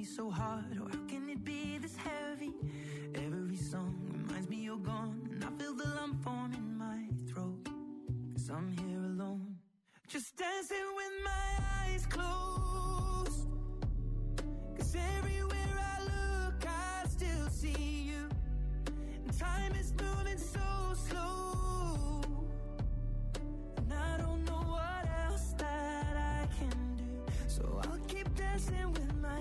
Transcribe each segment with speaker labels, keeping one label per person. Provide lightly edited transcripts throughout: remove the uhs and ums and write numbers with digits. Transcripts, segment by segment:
Speaker 1: so hard? Or how can it be this heavy? Every song reminds me you're gone, and I feel the lump form in my throat, 'cause I'm here alone, just dancing with my eyes closed. 'Cause everywhere I look, I still see you, and time is moving so slow, and I don't know what else that I can do, so I'll keep dancing with my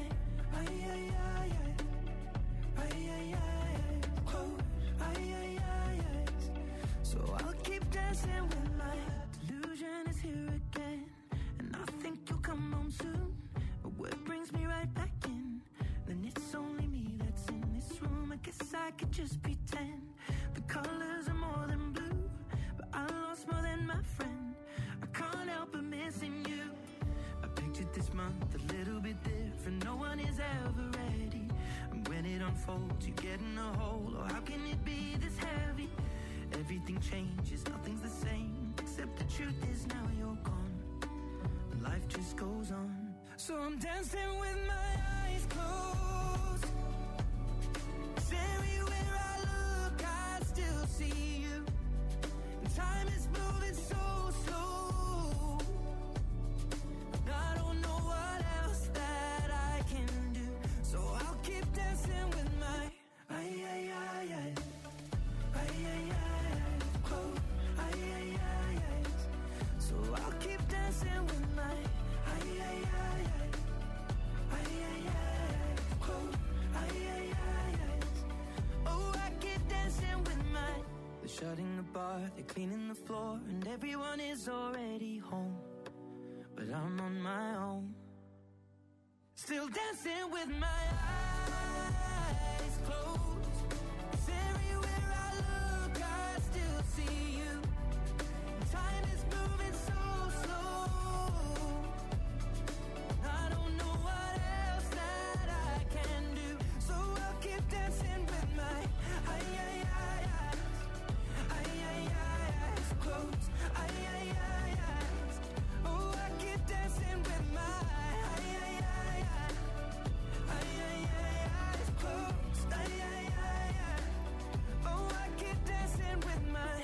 Speaker 1: so I'll keep dancing with my delusion is here again, and I think you'll come home soon, but what brings me right back in, then it's only me that's in this room. I guess I could just pretend the colors are more than blue, but I lost more than my friend. I can't help but missing you. I pictured this month a little bit different, no one is ever ready, and when it unfolds you get in a hole. Or how can it be this heavy? Everything changes, nothing's the same, except the truth is now you're gone, and life just goes on. So I'm dancing with my eyes closed, 'cause everywhere I look I still see you, and time is moving so slow, and I don't know what else that I can do, so I'll keep dancing with my so I'll keep dancing with my oh, I keep dancing with my. They're shutting the bar, they're cleaning the floor, and everyone is already home, but I'm on my own, still dancing with my eyes closed. 'Cause everywhere I look I still see you, time is moving so slow, I don't know what else that I can do, so I'll keep dancing with my eyes closed. Oh, I keep dancing with my eyes closed. Oh, I keep dancing with my.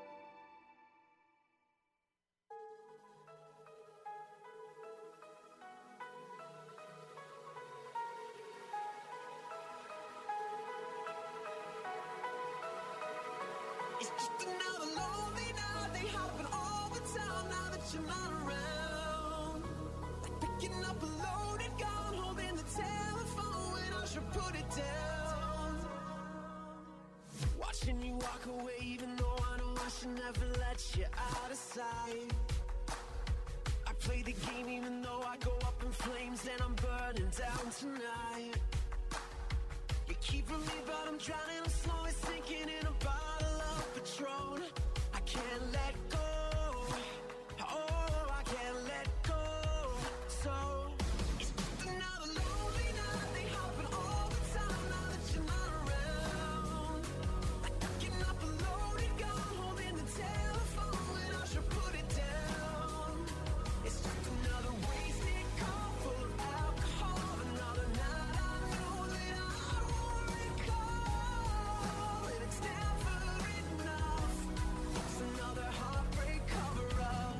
Speaker 1: It's just another lonely night. They happen all the time now that you're not around. Like picking up a loaded gun, holding the telephone when I should put it down. Watching you walk away, even though I know I should never let you out of sight. I play the game even though I go up in flames and I'm burning down tonight. You're keeping me, but I'm drowning. I'm slowly sinking in a bottle of Patron. I can't let go. Oh, I can't let go. So it's just another lonely night. They happen all the time now that you're not around. Like picking up a loaded gun, holding the telephone when I should put it down. It's just another wasted cup full of alcohol. Another night I know that I won't recall, and it's never enough. It's another heartbreak cover-up.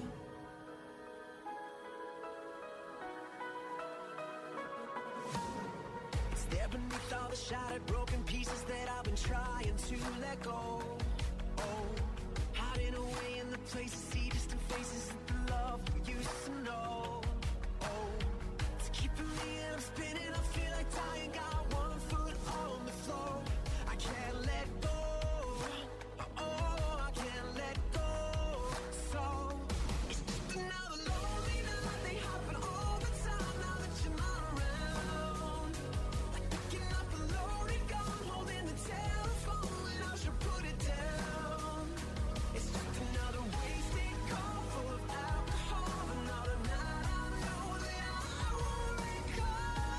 Speaker 1: It's there beneath all the shattered, broken pieces that I've been trying to let go. Oh, hiding away in the places, see distant faces of the love we used to know. Oh, it's keeping me and I'm spinning. I feel like dying, got one foot on the floor. I can't let go. Oh, I can't let go. So it's just another lonely night. They happen all the time now that you're not around. Like picking up a loaded gun, holding the telephone when I should put it down. It's just another wasted cup full of alcohol. Another night I know that I won't recall,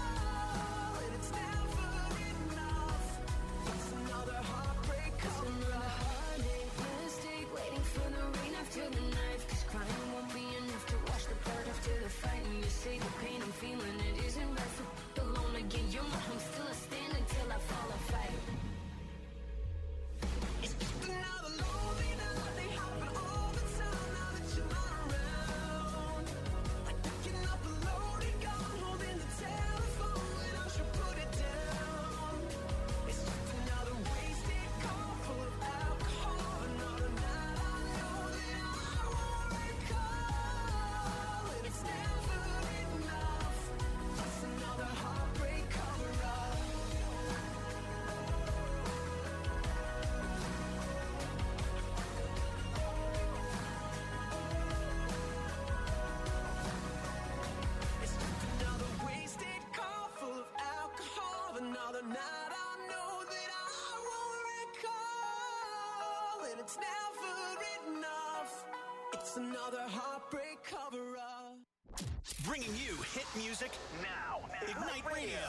Speaker 1: Tonight I know that I won't recall, and it's never enough. It's another heartbreak cover-up.
Speaker 2: Bringing you hit music now. Ignite Radio.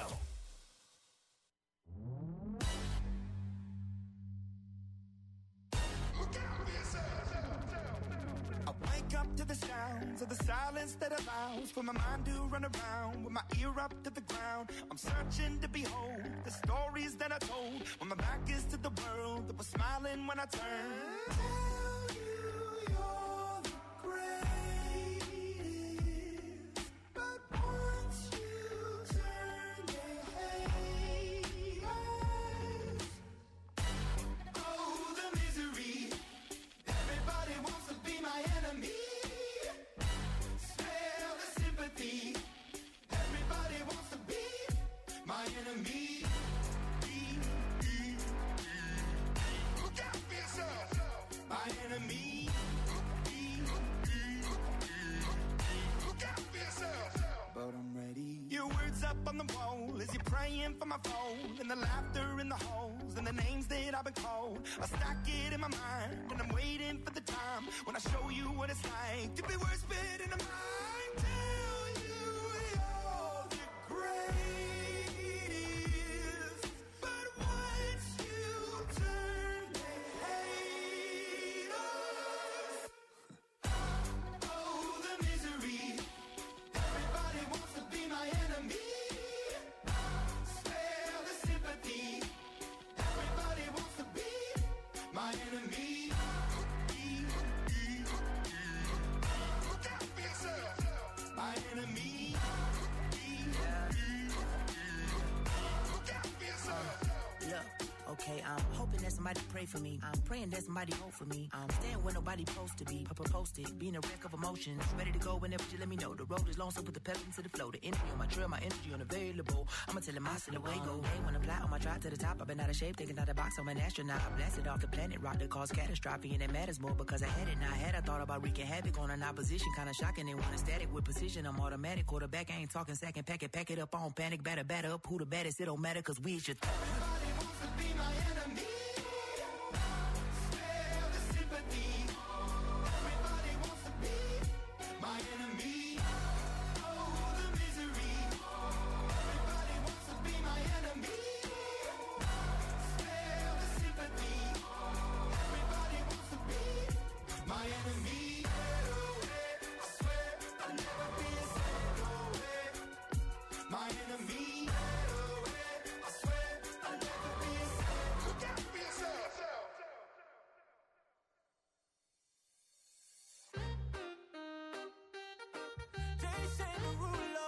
Speaker 3: I wake up to the sounds of the silence that allows for my mind to run around with my ear up to the ground. I'm searching to behold the stories that I told when my back is to the world that was smiling when I turned. Tell you you're the greatest, but once you turn, they hate us. Oh, the misery. Everybody wants to be my enemy. Smell the sympathy. Everybody wants to be my enemy. Look out for yourself. My enemy. Look out for yourself. But I'm ready. Your words up on the wall as you're praying for my phone, and the laughter in the halls and the names that I've been called. I stack it in my mind and I'm waiting for the time when I show you what it's like to be worse fit in the mind. Tell you you're the greatest, but once you turn, they hate us. Oh, the misery. Everybody wants to be my enemy. Spare the sympathy. Everybody wants to be my enemy. Look out for yourself. My enemy. Look out for yourself.
Speaker 4: Look, okay, I'm hoping that somebody pray for me. I'm praying that somebody hope for me. I'm staying where nobody supposed to be. Posted, being a wreck of emotions. Ready to go whenever you let me know. The road is long, so put the pedal into the flow. The energy on my trail, my energy unavailable. I'ma tell him I still away go. Hey, when I fly on my drive to the top, I've been out of shape, taking out the box. I'm an astronaut. I blasted off the planet, rock that caused catastrophe, and it matters more because I had it. Now I had, I thought about wreaking havoc on an opposition, kind of shocking. They want a static with precision. I'm automatic, quarterback. I ain't talking second pack it up on panic, batter up. Who the baddest? It don't matter, cause we should.
Speaker 3: Everybody wants to be my enemy. Spare the sympathy. Everybody wants to be my enemy. Oh, the misery. Everybody wants to be my enemy. Spare the sympathy. Everybody wants to be my enemy. I swear I'll never be a my enemy. I swear I'll never be a look out for yourself. Jason Derulo.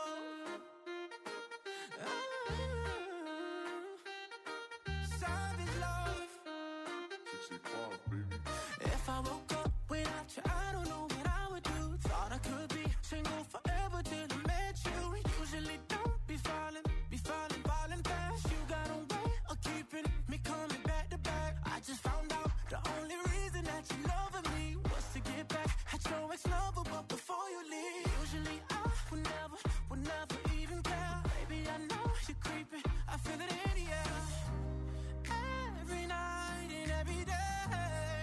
Speaker 3: Savage love.
Speaker 5: 65, baby.
Speaker 1: If I woke up without you, I don't know what I would do. Thought I could be single forever till I met you. Usually don't be falling fast. You got a way of keeping me coming back to back. I just found out the only reason that you loving me was to get back at your ex-lover, but before you leave, usually I would never even care. Baby, I know you're creeping, I feel it in the air. Every night and every day,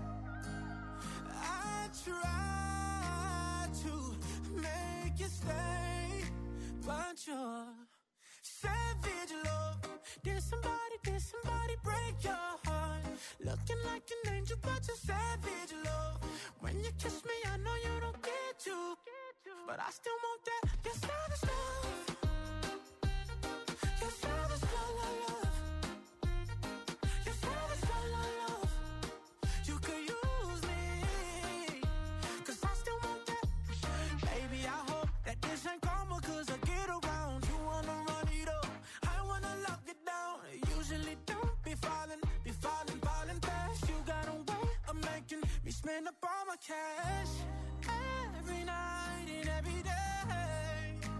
Speaker 1: I try to make you stay, but you're savage love. Did somebody break your heart? Looking like an angel, but you're savage love. When you kiss me, I know you don't get to, but I still want that. You're savage love. You're savage love. You're savage love. You could use me, 'cause I still want that. Baby, I hope that this ain't karma, 'cause I get around. You wanna run it up, I wanna lock it down. Usually don't be falling fast. You got a way of making me spend up all my cash. Every night and every day,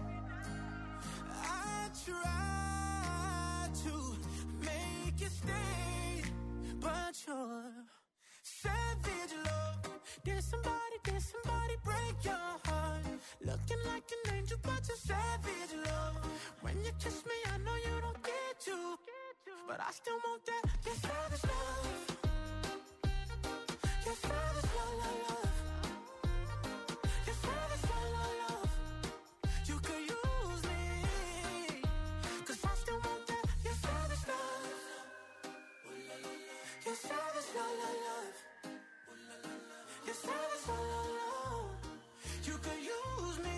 Speaker 1: I try to make you stay, but you're savage love. Did somebody break your heart? Looking like an angel, but you're savage love. When you kiss me, I know you don't get to, but I still want that. Your savage love. Your savage love, love, love. Your savage love, love, love. You could use me, 'cause I still want that. Your savage love. Your savage love, love, love. Your savage love, love, love. You could use me.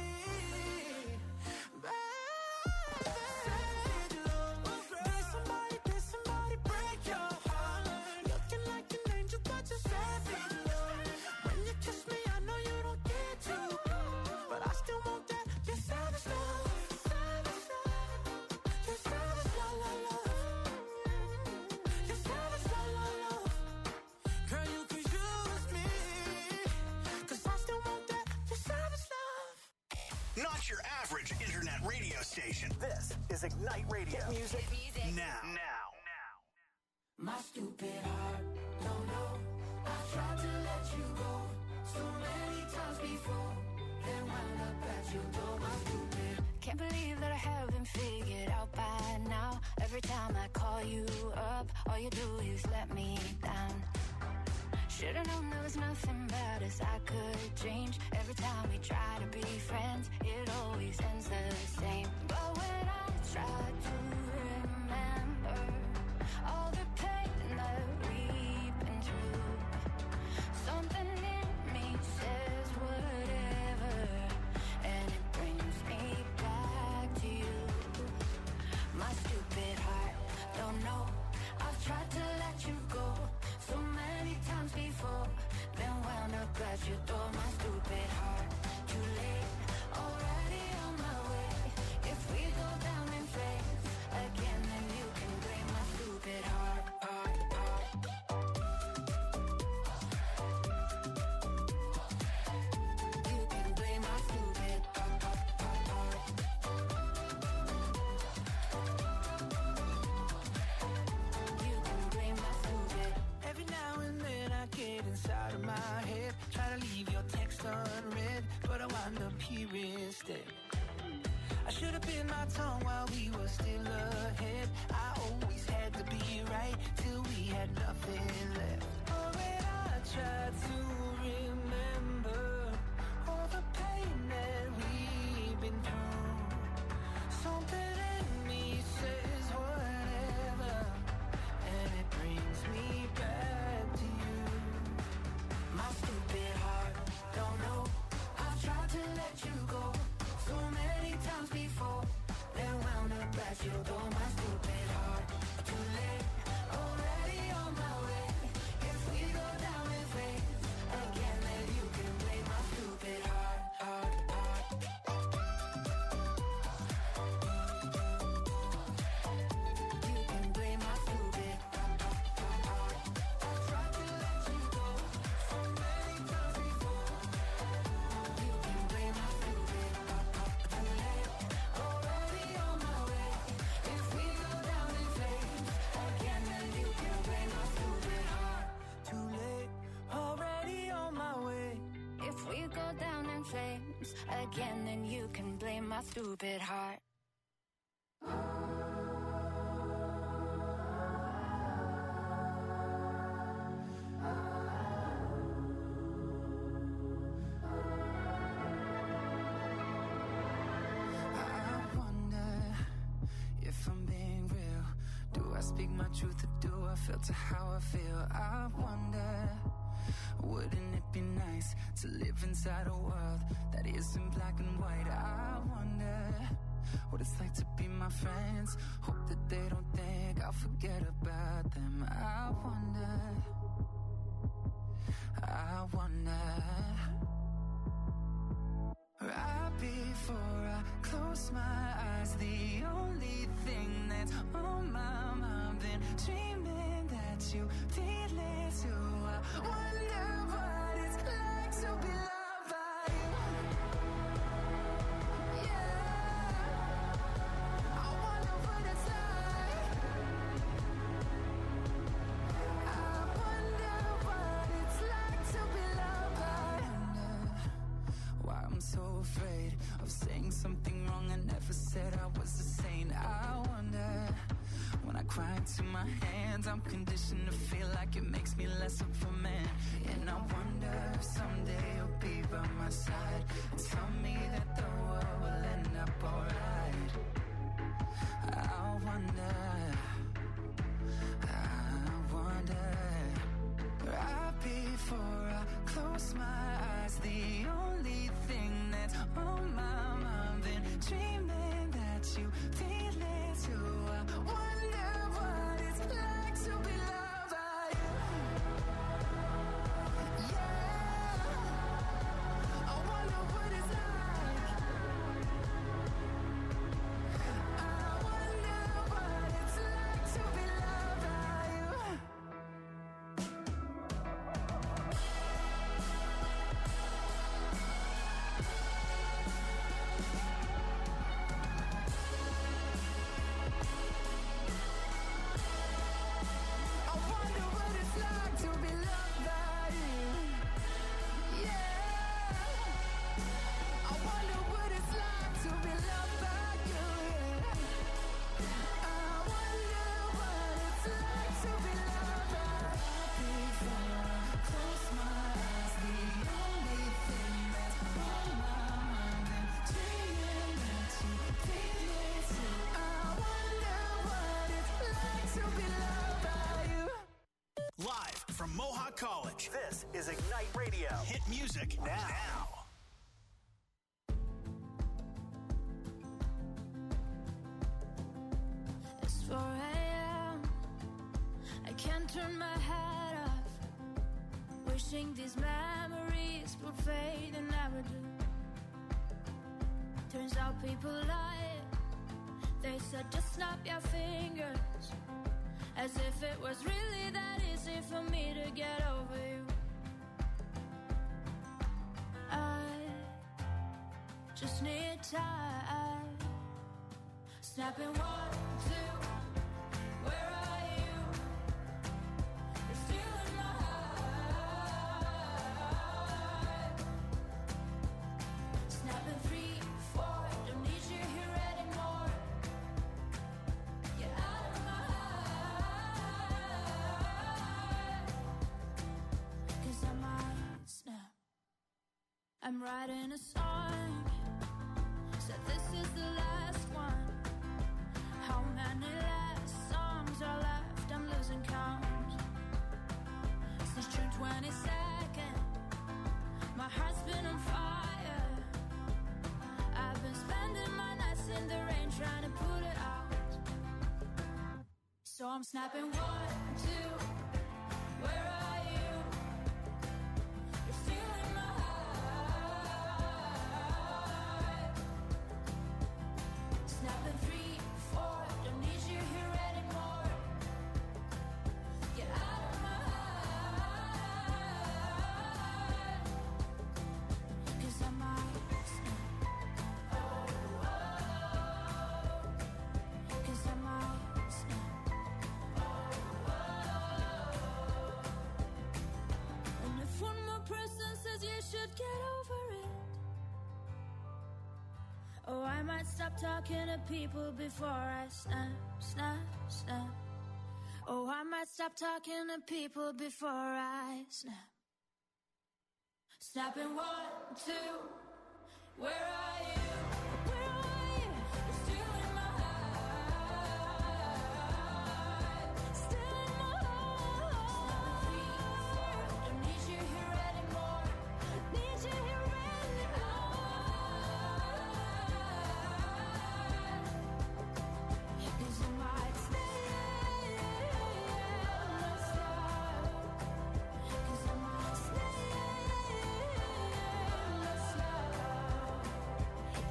Speaker 2: Not your average internet radio station. This is Ignite Radio.
Speaker 1: Hit music.
Speaker 2: Now.
Speaker 1: My stupid heart, don't know. I tried to let you go so many times before, then wound up at your door. My stupid.
Speaker 6: Can't believe that I haven't figured out by now. Every time I call you up, all you do is let me down. Should've known there was nothing about us I could change. Every time we try to be friends, it always ends the same. But when I try to remember all the pain that we've been through, something in me says whatever, and it brings me back to you. My stupid heart, don't know. I've tried to let you go so many times before, then wound up at your door. My stupid heart, too late, already on my way. If we go down in flames again, then you can blame my stupid heart, heart, heart. You can blame my stupid heart, heart, heart, heart. You can blame my stupid.
Speaker 1: Every now and then I get inside of my head, try to leave your text unread, but I wind up here instead. I should have bit my tongue while we were still ahead. I always had to be right till we had nothing left. Oh, when I tried to remember all the pain that we've been through, something in me says whatever, and it brings me back to you. My stupid heart, don't know. I've tried to let you go so many times before, then wound up at your door. My stupid heart, too late, already on my way. If we go down in flames again, then you can blame my stupid heart, heart, heart. You can blame my stupid heart, heart, heart. I tried to let you go so many times before. You can blame my stupid heart, heart. Too late, already on my way. If we go down in flames again, then you can blame my stupid heart. Too late, already on my way.
Speaker 6: If we go down in flames again, then you can blame my stupid heart.
Speaker 1: I wonder if I'm being real. Do I speak my truth or do I filter how I feel? I wonder, wouldn't it be nice to live inside a world that isn't black and white? I wonder what it's like to be my friends. Hope that they don't think I'll forget about them. I wonder, I wonder. Right before I close my eyes, the only thing that's on my mind, been dreaming that you feel it too. I wonder what it's like to be loved by you. Yeah, I wonder what it's like. I wonder what it's like to be loved by you. Why I'm so afraid of saying something wrong. I never said I was a saint. I wonder when I crying to my hands. I'm conditioned to feel like it makes me less of a man. And I wonder if someday you'll be by my side and tell me that the world will end up alright. I wonder right before I close my eyes, the only thing that's on my mind, been dreaming that you feel it too. I wonder what it's like to be loved by you. Yeah, I wonder what it's like. I wonder what it's like to be loved by you.
Speaker 2: Live from Mohawk College, this is Ignite Radio. Hit music now.
Speaker 6: It's 4 a.m. I can't turn my head off. Wishing these memories would fade and never do. Turns out people lie. They said just snap your fingers. As if it was really that easy for me to get over you. I just need time. Snapping 1, 2. Where are you? You're still in my heart. Snapping 3, 4. Don't need you here anymore. Get out of my heart. 'Cause I might snap. I'm writing a song. Said this is the last one. How many last songs are left? I'm losing count. Since June 22nd, my heart's been on fire. I've been spending my nights in the rain trying to put it out. So I'm snapping 1, 2. Where are you? You're still in my heart. Snapping 3, 4. Don't need you here anymore. Get out of my heart. 'Cause I might snap. 'Cause I might snap. And if one more person says you should get over it, oh, I might stop talking to people before I snap, snap, snap. Oh, I might stop talking to people before I snap. Snapping 1, 2. Where are you? Where are you? You're still in my heart. Still in my heart. Snapping 3, 4. Don't need you here anymore. Need you here anymore. 'Cause I might stay. 'Cause I might stay.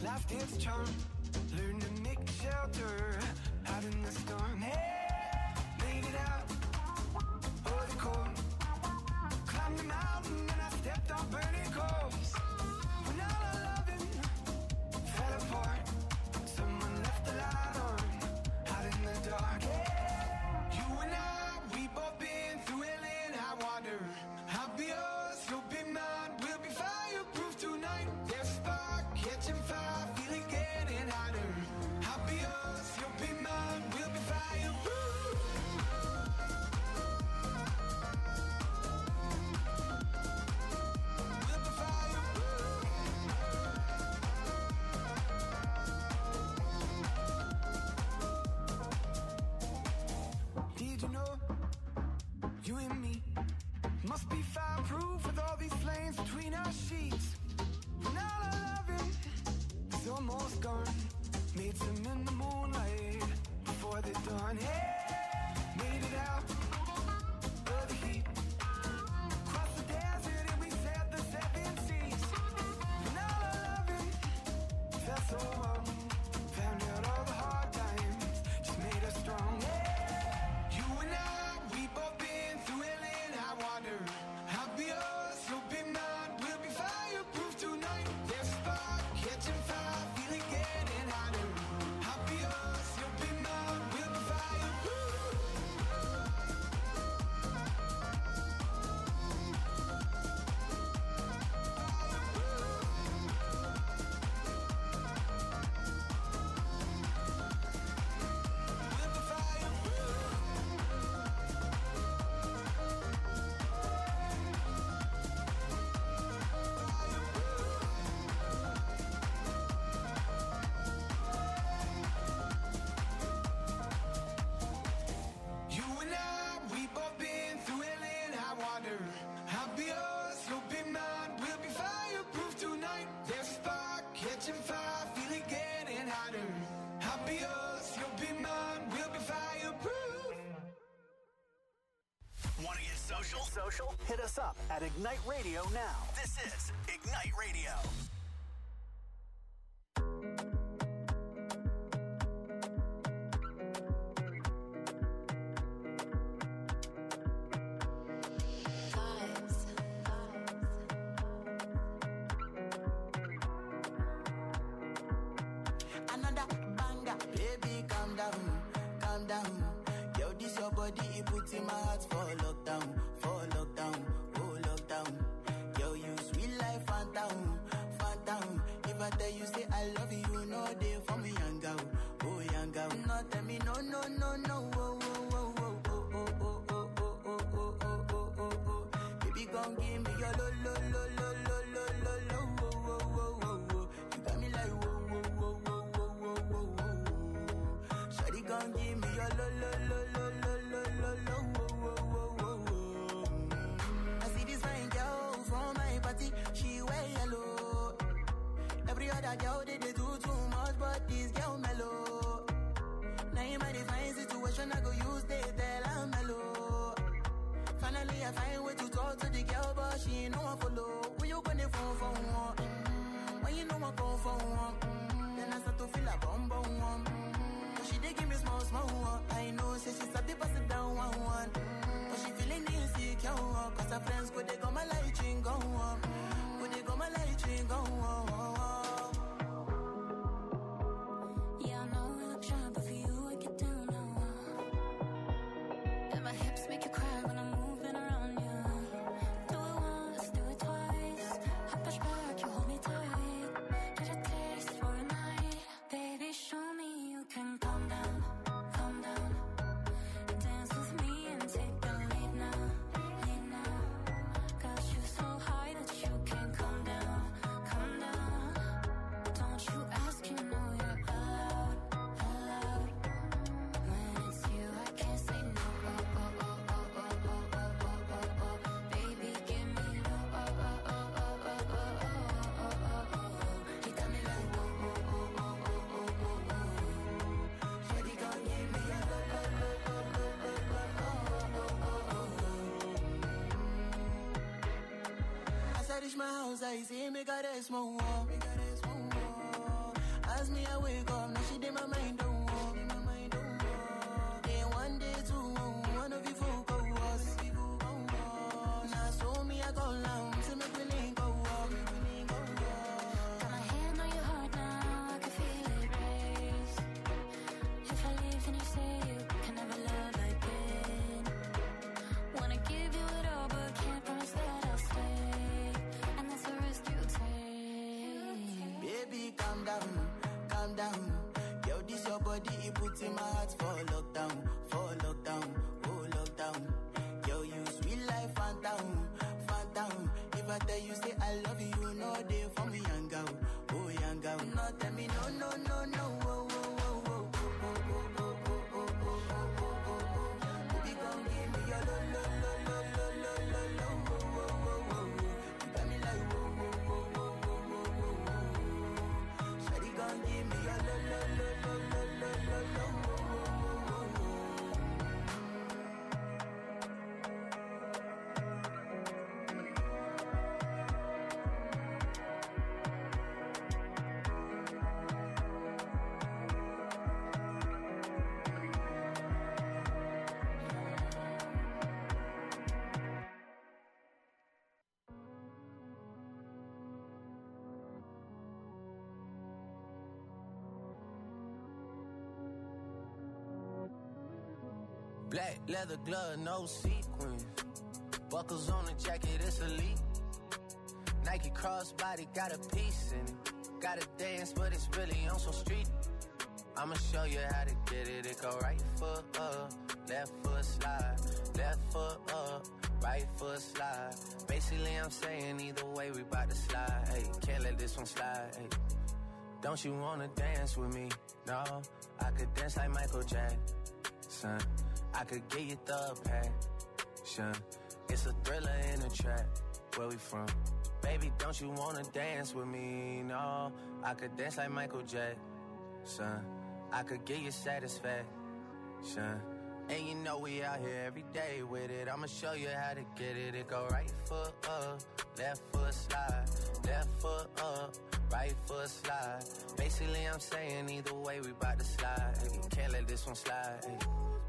Speaker 3: laughed its charm. Learned to make shelter out in the storm. Hey, made it out, oh the cold. Climbed the mountain and I stepped on burning coals. When all our loving fell apart, someone left the light on out in the dark. Hey, you and I, we both been through hell and high water. I'll be yours, you'll be mine. We'll be fireproof tonight. There's a spark catching fire, feeling getting hotter. I'll be yours, you'll be mine. We'll be fireproof. We'll be fireproof. Did you know you and me must be fireproof with all these flames between our sheets? When all our loving is almost gone, made some in the moonlight before the dawn. Hey, made it out of the heat, crossed the desert and we sailed the 7 seas. When all our loving felt so warm, found out all the hard times just made us strong. Hey, you and I, we both been through hell and high water. I'll be yours, you'll be mine. We'll be fireproof tonight. There's a spark catching fire, feeling getting hotter. I'll be yours, you'll be mine. We'll be fireproof. We'll be fireproof. You and I, we both been through hell and high water. I'll be yours, you'll be mine. We'll be fireproof tonight. There's a spark catching fire, feeling getting hotter. I'll be yours, you'll be mine. We'll be fireproof.
Speaker 2: Want to get social? Social? Hit us up at Ignite Radio now. This is Ignite Radio.
Speaker 3: Another banger, baby, calm down, calm down. Yo, this your body, it puts in my heart for lockdown, oh lockdown. Yo, you sweet life, phantom, phantom. If I tell you say I love you, you know they for me, young girl, oh young girl. No, tell me no, no, no, no, oh, oh, oh, oh, oh, oh, oh, oh, oh, oh, oh, oh, oh, oh. Baby, come give me your lo, lo, lo, lo, lo, lo, lo, lo, oh, oh, oh, oh, oh. You got me like whoa, whoa, whoa, whoa, whoa, whoa, whoa, whoa. Shawty, come give me your lo, lo, lo, lo, lo, lo, lo, lo, oh, oh, oh, oh, oh. I see this fine girl from my party, she wear yellow. Every other girl they do too much, but this girl mellow. Now in my divine situation, I go use they tell I'm mellow. Finally, I find way to talk to the girl, but she ain't no one follow. When you gonna phone for one? When you know I come for one? Then I start to feel a bum bum one. But she dey give me small small one. I know, say she start to pass it down one one. But she feeling insecure, cause her friends go they go my light ring go on. Go they go my light ring go on.
Speaker 6: Yeah, I know I look shy, but for you I get down low. And my hips make you cry when I'm moving around you. Do it once, do it twice. I push back, you hold me tight. Get a taste for a night. Baby, show me you can calm down, calm down. Dance with me and take the lead now, lead now. Got you so high that you can't come down, come down. Don't you ask, you know you're allowed, allowed. When it's you, I can't say no. Oh, oh, oh, oh, oh, oh, oh, oh, oh, oh. Baby, give me low. Oh, oh, oh, oh, oh, oh, oh, oh, oh, oh. You got me like whoa, whoa, whoa, whoa, whoa, whoa, whoa, whoa. Shawty gon' give me a low, low, low, low, low, low, low, oh, oh, oh, oh.
Speaker 3: As I reach my house, I see me got a small wall.
Speaker 7: me, I wake up, now she did my mind don't walk. Day one, day two, one of you folk go us. Now so me, I go down, so make me link go walk.
Speaker 6: Got my hand on your heart now, I can feel it race. If I leave, then you say you can never love again. Wanna give you it all, but can't promise that I'll stay. And that's a risk you take.
Speaker 7: Baby, calm down, calm down. Yo, this your body, it puts in my heart for lockdown, oh lockdown. Yo, you sweet life, phantom, phantom. If I tell you, say I love you, you know they for me, young girl, oh young girl. No, tell me no, no, no, no, oh, oh, oh, oh, oh, oh, oh, oh, oh, oh, oh, oh. Baby, come give me your lo, lo, lo, lo, lo, lo, lo, lo, oh, oh, oh, oh. You got me like, oh, oh, oh, oh, oh, oh, oh, oh. Shawty, come give me your lo, lo, lo, lo, lo, lo, lo, lo, oh, oh, oh, oh, oh.
Speaker 8: Black leather glove, no sequins. Buckles on the jacket, it's elite. Nike crossbody, got a piece in it. Gotta dance, but it's really on some street. I'ma show you how to get it. It go right foot up, left foot slide. Left foot up, right foot slide. Basically, I'm saying either way, we bout to slide. Hey, can't let this one slide. Hey. Don't you wanna dance with me? No, I could dance like Michael Jackson. I could get you the passion. It's a thriller in a trap. Where we from? Baby, don't you wanna dance with me? No, I could dance like Michael Jackson. I could get you satisfaction. And you know we out here every day with it. I'ma show you how to get it. It go right foot up, left foot slide. Left foot up, right foot slide. Basically, I'm saying either way, we bout to slide. Hey, can't let this one slide. Hey.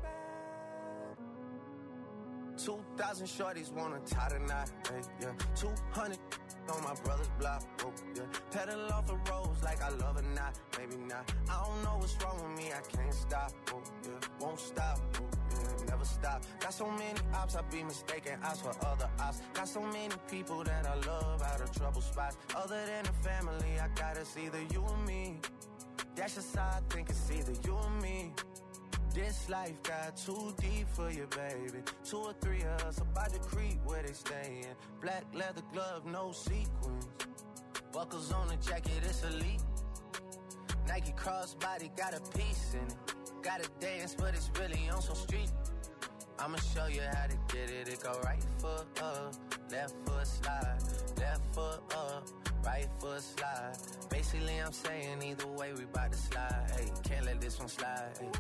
Speaker 8: 2,000 shorties wanna tie the knot, hey, yeah. 200 on my brother's block, oh, yeah. Pedal off the roads like I love or not, maybe not. I don't know what's wrong with me, I can't stop, oh, yeah. Won't stop, oh, yeah, never stop. Got so many ops, I be mistaken ops for other ops. Got so many people that I love out of trouble spots. Other than the family, I got it's either you or me. That's just how I think it's either you or me. This life got too deep for you, baby. 2 or 3 of us about to creep where they stayin'. Black leather glove, no sequins. Buckles on the jacket, it's elite. Nike crossbody, got a piece in it. Gotta dance, but it's really on some street. I'ma show you how to get it. It go right foot up, left foot slide. Left foot up, right foot slide. Basically, I'm saying either way, we bout to slide. Hey, can't let this one slide. Hey.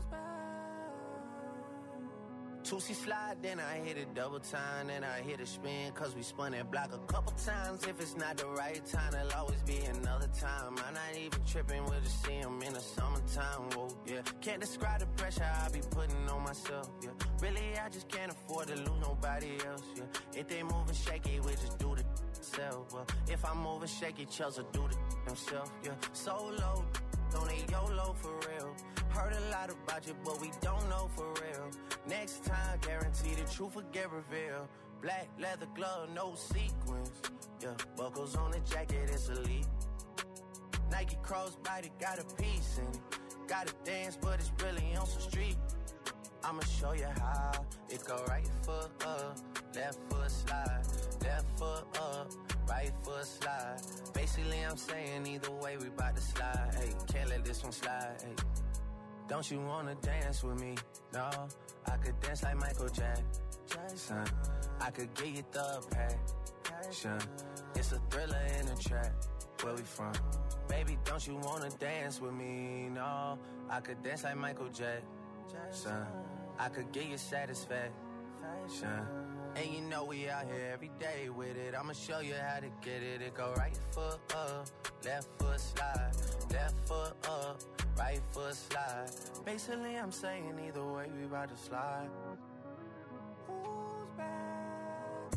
Speaker 8: 2C slide, then I hit it double time, then I hit a spin, cause we spun that block a couple times. If it's not the right time, there'll always be another time. I'm not even tripping, we'll just see him in the summertime, whoa, yeah. Can't describe the pressure I be putting on myself, yeah. Really, I just can't afford to lose nobody else, yeah. If they moving shaky, we just do the self, well. If I'm moving shaky, Chelsea do the himself, yeah. Solo, don't need YOLO for real. Heard a lot about you, but we don't know for real. Next time, guarantee the truth will get revealed. Black leather glove, no sequins. Yeah, buckles on the jacket, it's elite. Nike crossbody, got a piece in it. Gotta dance, but it's really on some street. I'ma show you how. It go right foot up, left foot slide. Left foot up, right foot slide. Basically, I'm saying either way, we bout to slide. Hey, can't let this one slide. Hey. Don't you wanna dance with me? No, I could dance like Michael Jackson. I could get you the passion. It's a thriller in a trap. Where we from? Baby, don't you wanna dance with me? No, I could dance like Michael Jackson. I could get you satisfaction. And you know we out here every day with it. I'ma show you how to get it. It go right foot up, left foot slide, left foot up, right foot slide. Basically, I'm saying either way, we about to slide. Who's back?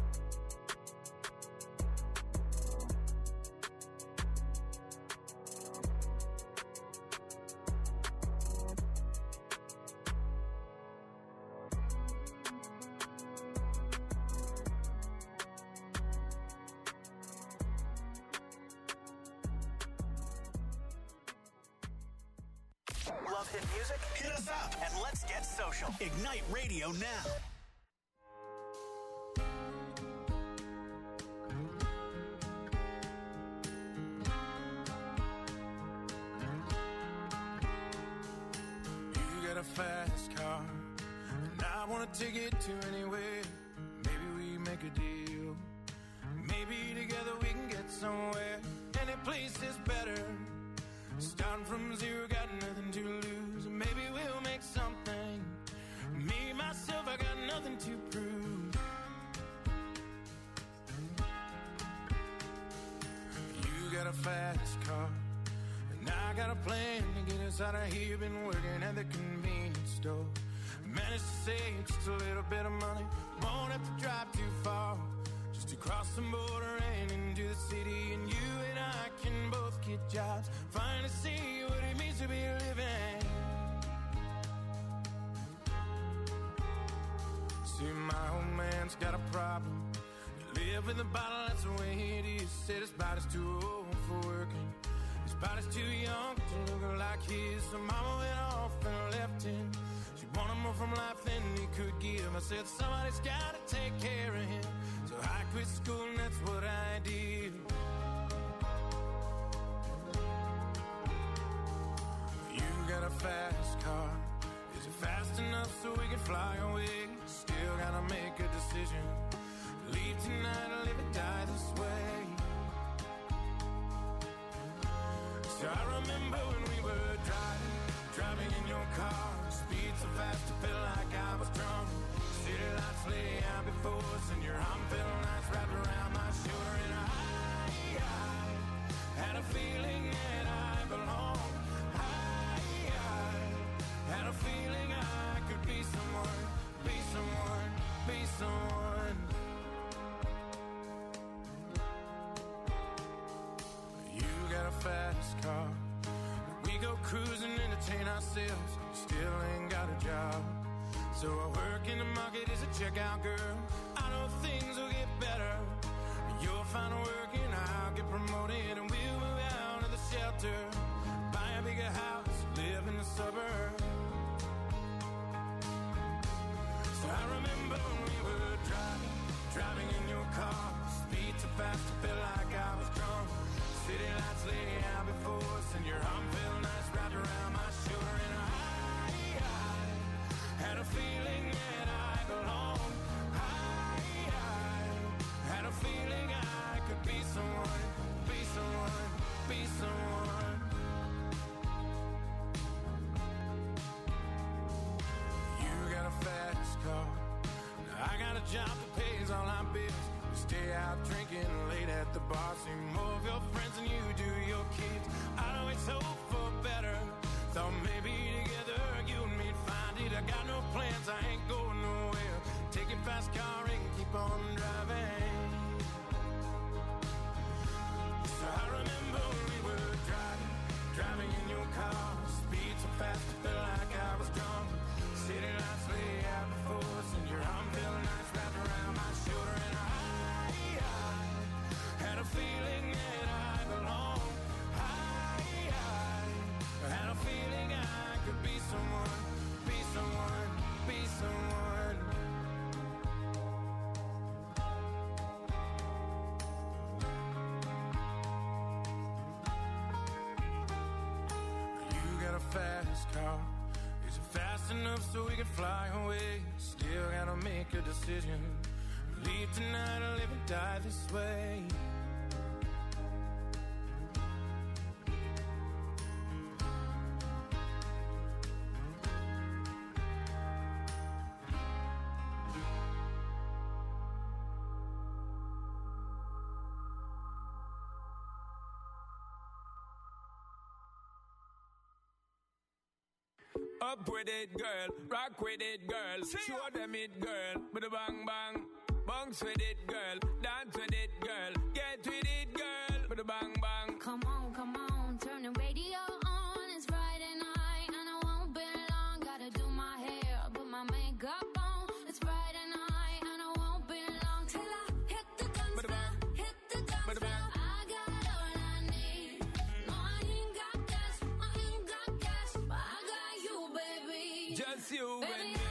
Speaker 2: Love hit music? Hit us up and let's get social. Ignite Radio now.
Speaker 3: You got a fast car, and I want to take it to anywhere. Maybe we make a deal. Maybe together we can get somewhere. Any place is better. Starting from zero, got nothing to lose. Maybe we'll make something. Me, myself, I got nothing to prove. You got a fast car, and I got a plan to get us out of here. Been working at the convenience store. Managed to save just a little bit of money. Won't have to drive too far. Just to cross the border and into the city. And you and I can both get jobs. Finally see what it means to be living. See, my old man's got a problem. You live in the bottle, that's the way it is. Said his body's too old for working. His body's too young to look like his. So mama went off and left him. She wanted more from life than he could give. I said somebody's gotta take care of him. So I quit school and that's what I did. You got a fast car. Is it fast enough so we can fly away? Still gotta make a decision. Leave tonight or live or die this way. So I remember when we were driving in your car. Speed so fast it felt like I was drunk. City lights lay out before us, and your arm felt nice wrapped around my shoulder. And I had a feeling that I belonged. I had a feeling I could be someone, be someone, be someone. You got a fast car. We go cruising, entertain ourselves. Still ain't got a job. So I work in the market as a checkout girl. I know things will get better. You'll find work and I'll get promoted. And we'll move out of the shelter. Buy a bigger house, live in the suburbs. So I remember when we were driving in your car. Speed so fast it felt like I was drunk. City lights lay out before us, and your arm felt nice wrapped around my shoulder. And I had a feeling that I belonged. I had a feeling I could be someone, be someone, be someone. You got a fast car. Now I got a job that pays all our bills. We stay out drinking late at the bar. See more of your friends than you do your kids. I always hope for better. Thought maybe together you and me'd find it. I got no plans, I ain't going nowhere. Take your fast car and keep on driving. So I remember when we were driving in your car. Speed so fast it felt like I was drunk. City lights lay out before us, and your arm felt nice wrapped around my shoulder. And I had a feeling that I belonged. I had a feeling I could be someone, be someone, be someone. You got a fast car. Is it fast enough so we can fly away? Still gotta make a decision. Leave tonight or live and die this way.
Speaker 9: Up with it, girl. Rock with it, girl. Show them it, girl. With a bang bang. Bounce with it, girl. Dance with it, girl. Get with it, girl. With a bang bang.
Speaker 6: Come on, turn the radio on. It's Friday night and I won't be long. Gotta do my hair, put my makeup on. It's Friday night and I won't be long till I hit the dance floor. Hit the dance floor. I got all I need. No, I ain't got cash, but I got you, baby.
Speaker 9: Just you
Speaker 6: baby,
Speaker 9: and me.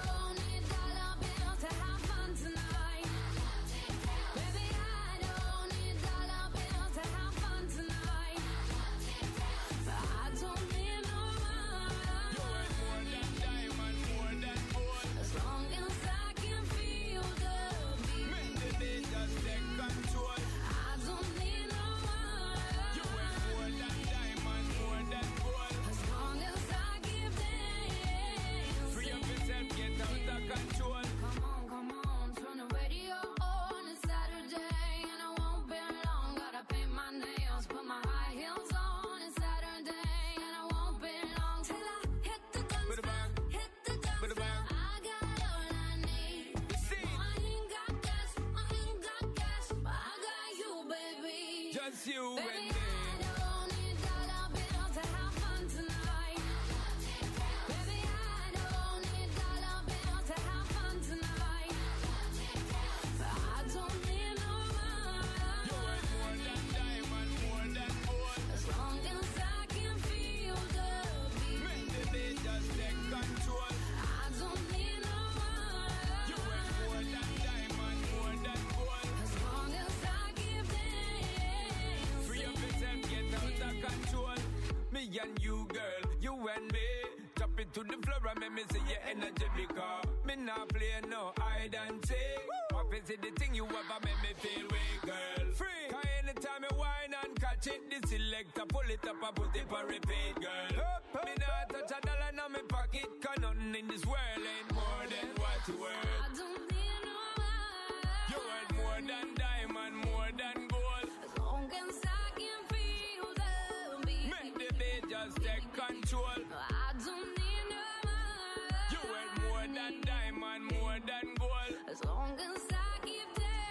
Speaker 9: And you, girl, you and me. Drop it to the floor and make me see your energy because me not play no hide and seek. What is it the thing you ever make me feel weak, girl? Free. Cause anytime you whine and catch it, the selector pull it up and put it for repeat, girl. Me not touch a dollar in my pocket, cause nothing in this world ain't more than what you worth.
Speaker 6: I don't need no money.
Speaker 9: You worth more than diamond, more than gold.
Speaker 6: As long as I can feel the beat.
Speaker 9: Make the beat just take control.
Speaker 6: I don't need no money.
Speaker 9: You worth more than diamond, more than gold.
Speaker 6: As long as I keep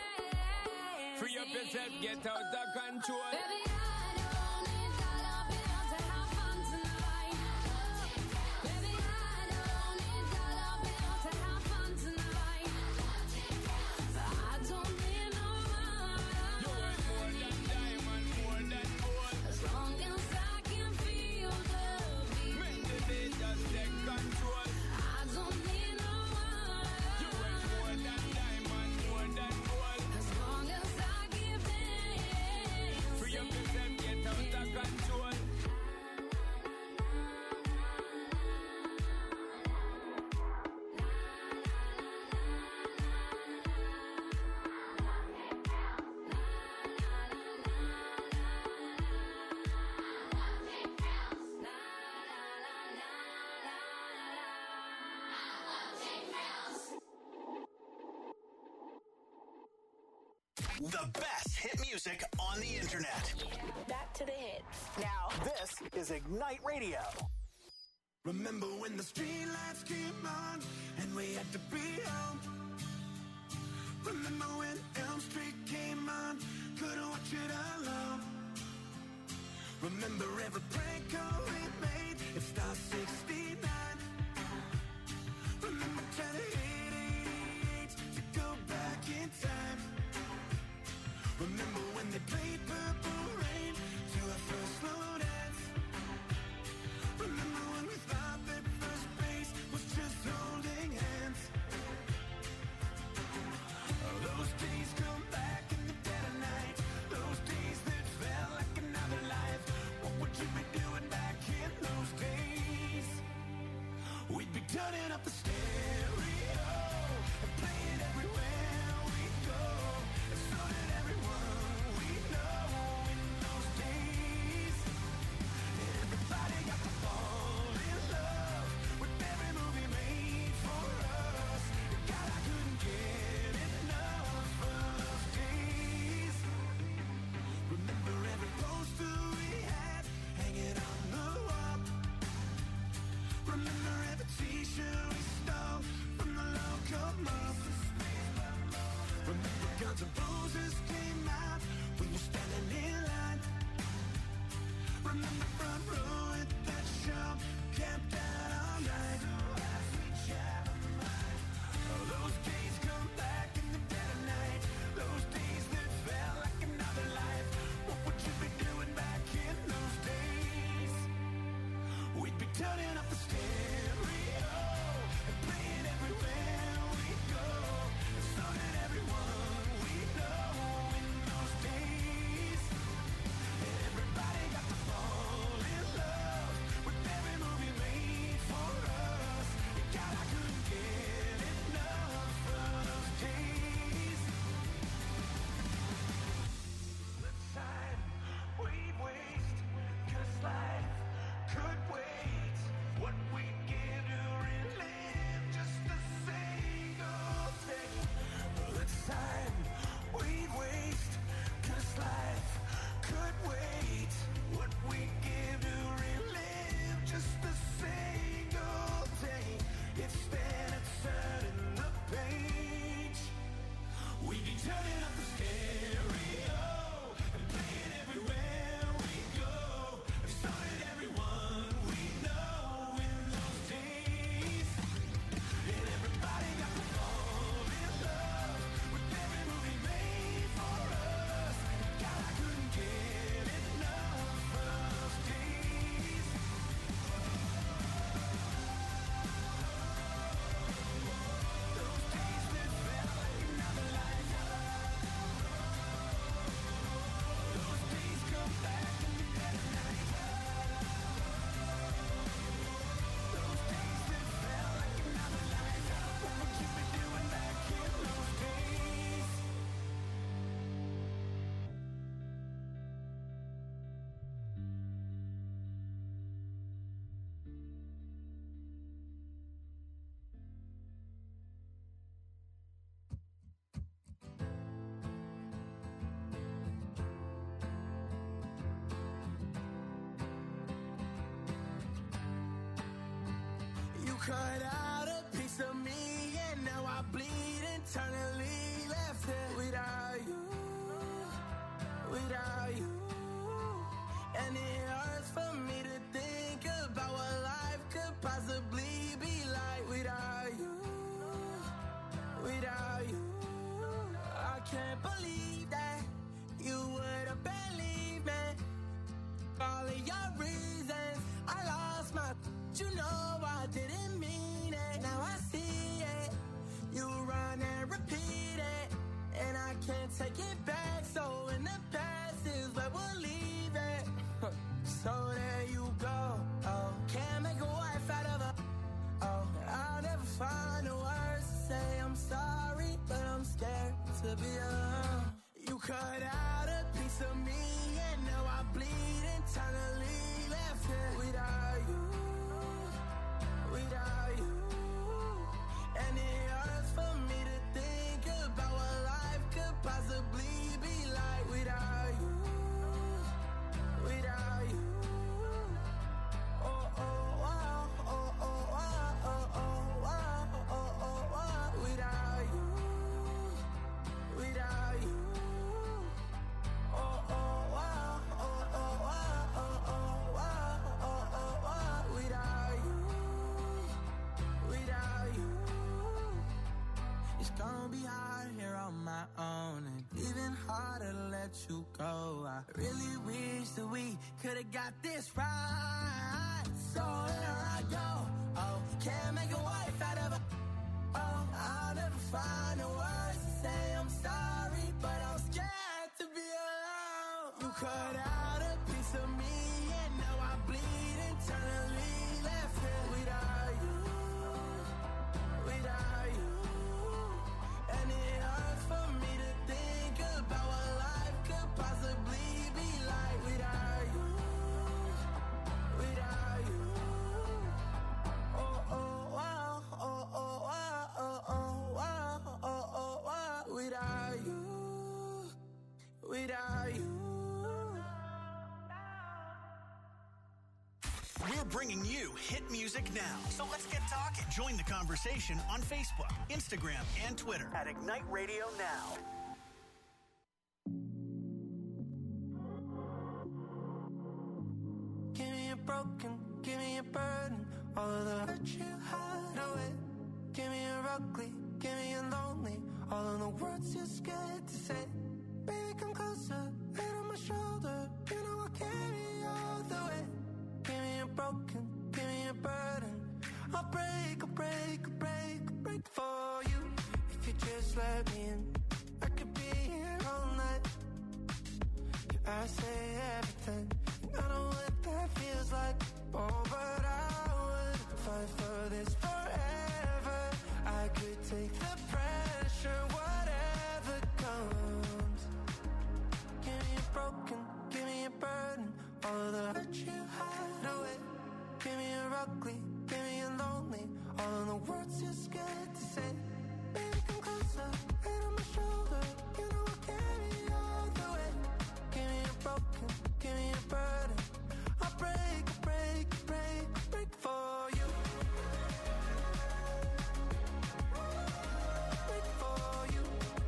Speaker 6: dancing.
Speaker 9: Free up yourself, get out of control.
Speaker 6: Baby, I don't need dollar bills to have fun tonight. Baby, I don't need dollar bills to have fun tonight. I don't need no money.
Speaker 9: You worth more than diamond, more than gold.
Speaker 6: As long as I can feel the beat.
Speaker 9: Make the beat just take control.
Speaker 6: I don't need no money.
Speaker 9: You worth more than diamond, more than gold.
Speaker 6: As long as I keep dancing.
Speaker 9: Free up yourself, get out of control.
Speaker 2: The best hit music on the internet.
Speaker 4: Back to the hits.
Speaker 2: Now, this is Ignite Radio.
Speaker 3: Remember when the streetlights came on and we had to be home? Remember when Elm Street came on, couldn't watch it alone? Remember every prank call we made at Star 69? Remember trying to hit 88 to go back in time? Remember when they played Purple Rain to our first slow dance? Remember when we thought that first base was just holding hands? Those days come back in the dead of night. Those days that felt like another life. What would you be doing back in those days?
Speaker 7: cut out a piece of me, and now I bleed internally. Left here without you, without you. And it hurts for me to think about what life could possibly be like without you, without you. I can't believe that you would have believed me. All of your reasons, I lost my. You know I didn't mean it. Now I see it. You run and repeat it, and I can't take it back. So in the past is where we'll leave it. So there you go. Oh, can't make a wife out of her. Oh, I'll never find the words to say I'm sorry, but I'm scared to be alone. You cut out a piece of me, and now I bleed internally. Left here without you, without you. And it hurts for me to think about what life could possibly be like without you, without you. Oh, oh, wow, oh, oh, wow, oh, oh, wow, oh, oh, wow. Without you, without you. Oh, oh, wow, oh, oh, wow, oh, oh, wow, oh, oh, wow. Without you, without you. It's gonna be hard here on my own, and even harder to let you go. I really wish that we could've got this right. So here I go. Oh, can't make a wife out of a. Oh, I'll never find the words to say I'm sorry, but I'm scared to be alone. You cut out a piece of me, and now I bleed internally. Left here without you, without you. And it hurts for me to think about what life could possibly be like without you, without you. Oh, oh, wow, oh, oh, wow, oh, oh, wow, oh, oh, wow. Without you, without you.
Speaker 2: We're bringing you hit music now. So let's get talking. Join the conversation on Facebook, Instagram, and Twitter at Ignite Radio Now.
Speaker 7: Give me a broken, give me a burden, all of the hurt you hide away. Give me a ugly, give me a lonely, all of the words you're scared to say. Baby, come closer, head on my shoulder, you know I'll carry you all the way. Give me a broken, give me a burden, I'll break, I'll break, I'll break, I'll break for you. If you just let me in, I could be here all night. Yeah, I say everything, and I know what that feels like. Oh, but I would fight for this forever. I could take the pressure, whatever comes. Give me a broken, give me a burden, all of the hurt you hide away. Give me a ugly, give me a lonely, all of the words you're scared to say. Baby, come closer, head on my shoulder, you know I'll carry you all the way. Give me a broken, give me a burden, I'll break, break, break, break for you. Break for you.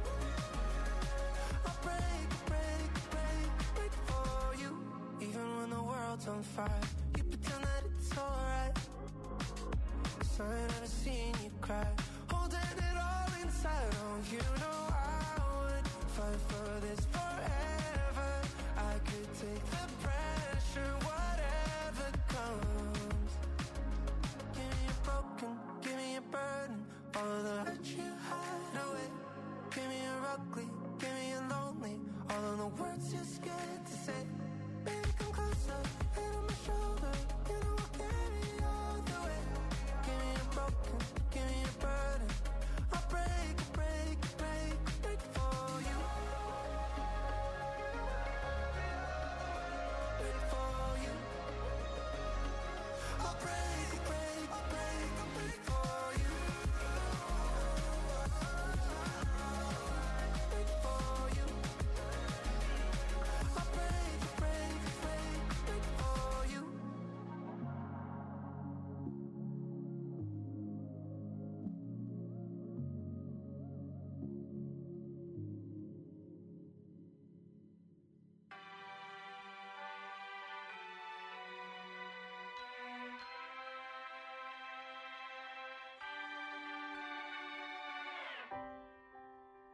Speaker 7: I'll break, break, break, break for you. Even when the world's on fire, you pretend that it's alright. 'Cause I ain't never seen you cry, holding it all inside. Oh, you know I would fight for this forever. I could take the pressure, whatever comes. Give me a broken, give me a burden, all of the hurt you hide away. Give me a ugly, give me a lonely, all of the words you're scared to say. Baby, come closer, head on my shoulder, you know I'll carry you all the way. Give me a broken, give me a burden,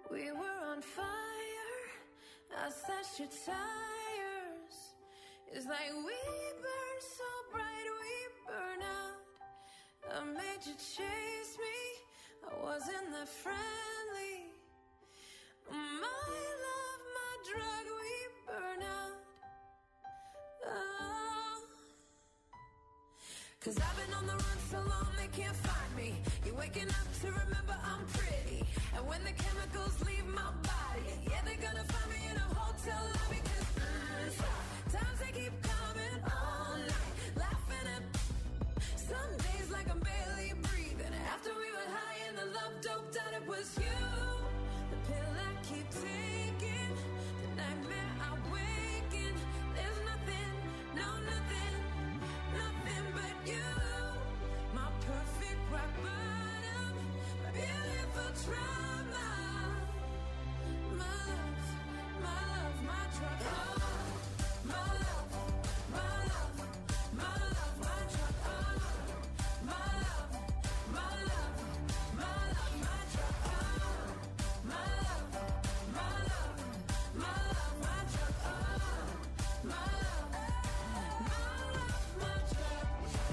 Speaker 10: We were on fire. I slashed your tires. It's like we burn so bright, we burn out. I made you chase me. I wasn't that friendly. My love, my drug, we burn out. Oh. 'Cause I've been on the run so long they can't find me. You're waking up to remember I'm pretty. And when the chemicals leave my body, yeah, they're gonna find me in a hotel lobby. 'Cause times they keep coming all night, laughing at some days like I'm barely breathing. After we were high and the love doped out, it was you. The pill I keep taking, the nightmare I wake in. There's nothing, no nothing, nothing but you. My perfect rock bottom, my beautiful trauma. My love, my love, my drug. Oh, my love, my love, my love, my drug. Oh, my love, my love, my love, my drug. Oh, my love, my love, my love, my drug. Oh, my love, my drug.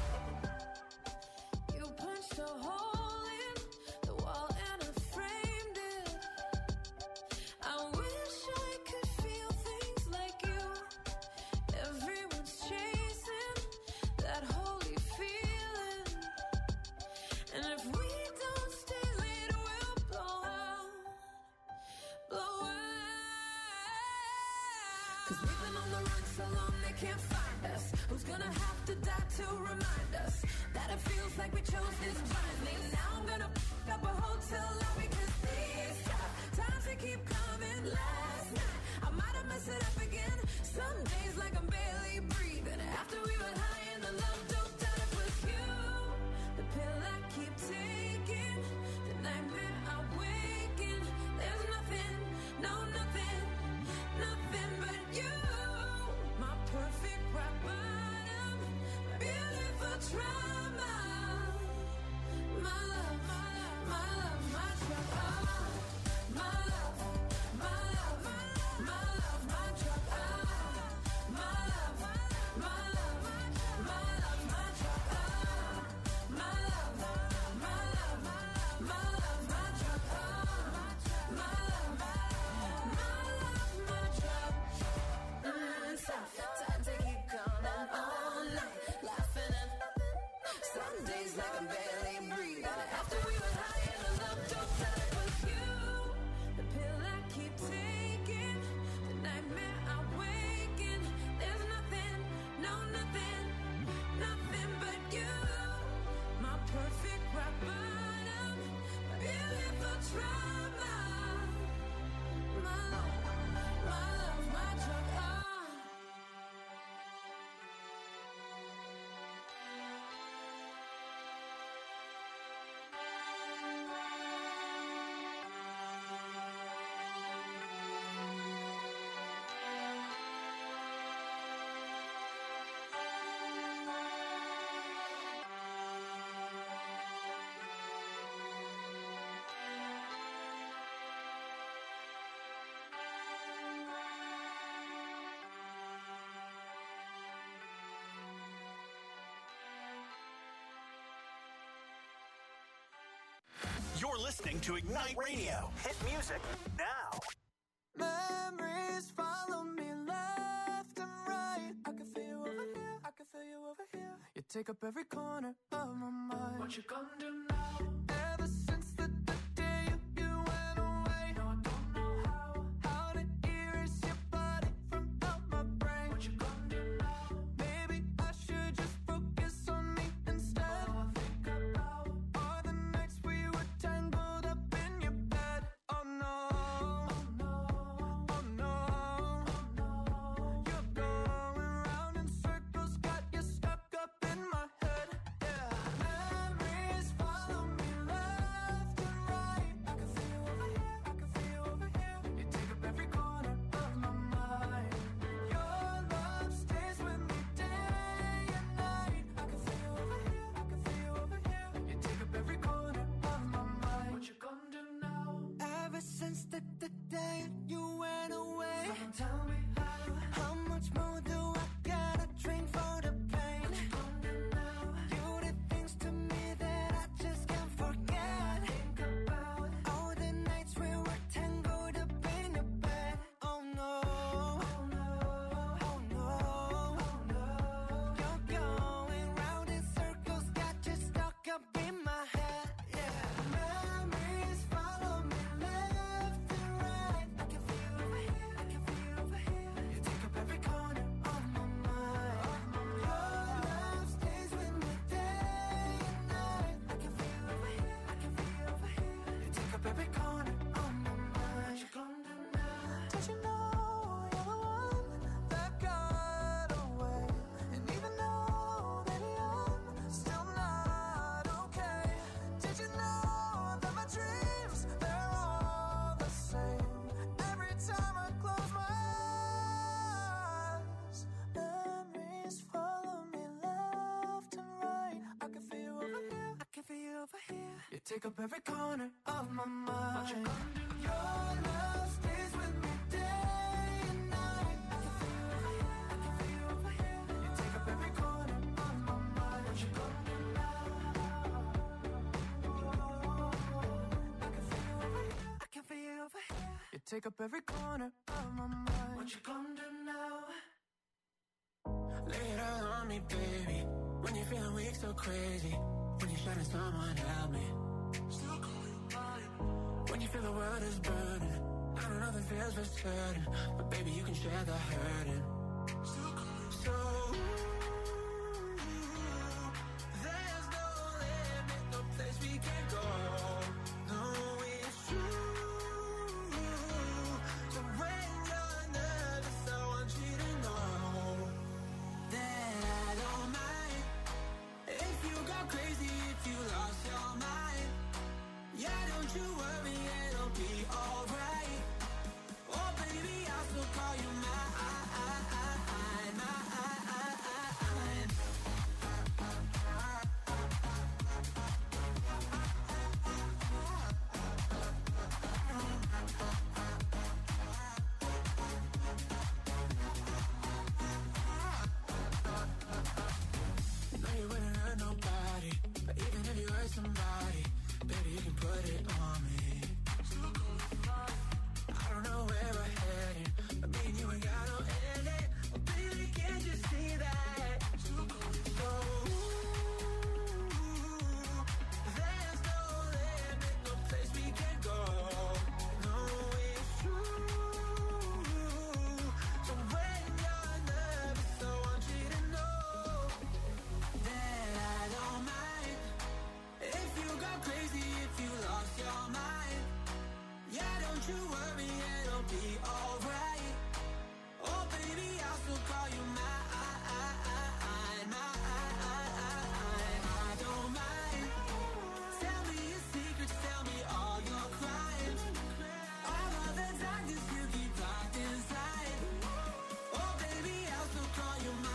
Speaker 10: You punched a hole in the wall and I framed it. I wish I could feel things like you. Everyone's chasing that holy feeling. And if we don't stay late, we'll blow out. Blow out. 'Cause we've been on the run so long they can't find us. Who's gonna have to die to remind us that it feels like we chose this blindly? Now I'm gonna f*** up a hotel lobby 'cause these times they keep coming. Last night I might have messed it up again. Some days like I'm barely breathing. After we were high and the love doped out, it was you. The pill I keep taking, the nightmare I wake in. There's nothing, no nothing, nothing but you. My perfect rock bottom, my beautiful trauma. My love, my love, my love, my drug. Oh, my love, my love, my love, my drug. Oh, my love, my love, my love, my drug. Oh, my love, my love, my love, my drug. Oh, my love, my drug. Times they keep coming all night, laughing at some days like I'm barely breathing. After we were high and the love doped out, it was you. The pill I keep taking, the nightmare I wake in. There's nothing, no nothing, nothing but you. My perfect rock bottom, my beautiful trauma. My love, my love, my drug. Oh.
Speaker 2: You're listening to Ignite Radio. Hit music now.
Speaker 3: Memories follow me left and right. I can feel you over here, I can feel you over here. You take up every corner of my mind. What you gonna do now? Ever since the day you went away, no, I don't know how to erase your body from out my brain. What you gonna do now? Maybe I should just focus on me instead. All I think about are the nights we were tangled up in your bed. Oh no, oh no, oh no, oh no. You're going round in circles, got you stuck up in my head. Yeah, memories follow take up every corner of my mind. What you gonna do? Your love stays with me day and night. I can feel you over here, I can feel you over here. You take up every corner of my mind. What you gonna do now? I can feel you over here, I can feel you over here. You take up every corner of my mind. What you gonna do now? Lay it all on me, baby. When you're feeling weak, so crazy. When you're shutting someone, help me. Still call you mine. When you feel the world is burning, I know nothing feels for certain, but baby, you can share the hurting. Still call you so. There's no limit, no place we can go. No, it's true. So when you're nervous, I want you to know that I don't mind if you go crazy, if you lost your mind. Yeah, don't you worry, it'll be alright. Oh baby, I'll still call you mine. No, you wouldn't hurt nobody, but even if you hurt somebody, baby, you can put it on me. I don't know where we're heading, but me and you ain't got no ending. Oh, baby, can't you see that? So, there's no limit, no place we can go. No, it's true. So when you're nervous, I want you to know that I don't mind if you go crazy, if you lost your mind. Yeah, don't you worry, it'll be alright. Oh baby, I'll still call you mine. I don't mind. Tell me your secrets, tell me all your crimes. All of the darkness you keep locked inside. Oh baby, I'll still call you mine.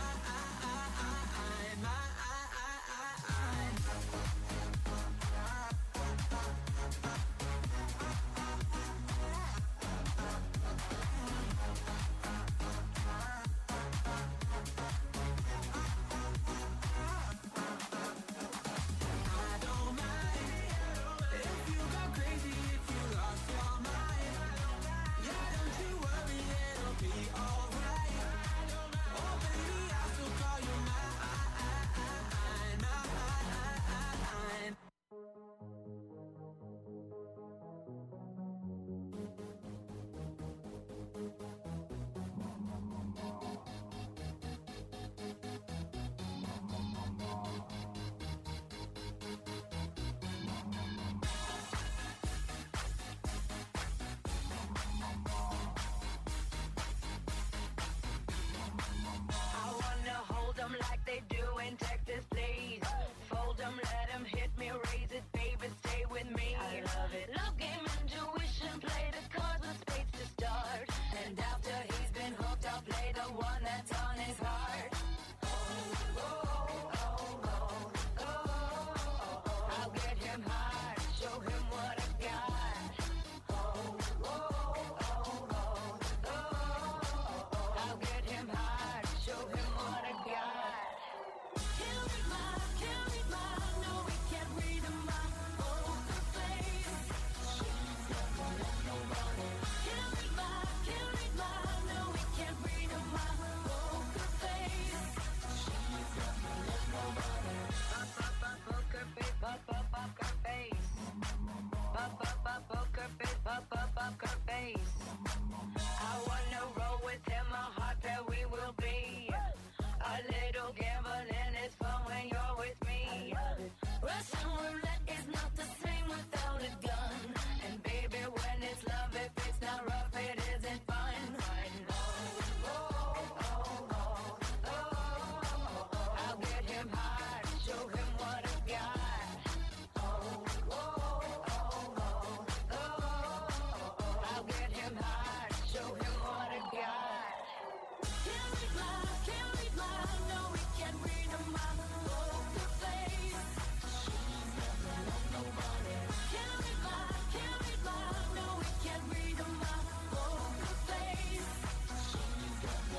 Speaker 11: Like they do in Texas, please. Fold them, let them hit me, raise it, baby, stay with me. I love it. Love game, intuition, play the cards with spades to start. And after he's been hooked, I'll play the one that's on his heart. I'll get him hard, show him what I got. I'll get him hard, show him what I got. Poker face. I wanna roll with him, a hot pair we will be. A little gambling is fun when you're with me. Russian roulette is not the same without a gun. And baby, when it's love, if it's not rough, it isn't fun. I'll get him hard, show him what I got. I'll get him hard, show him what I got. Can't read my, no, we can't read my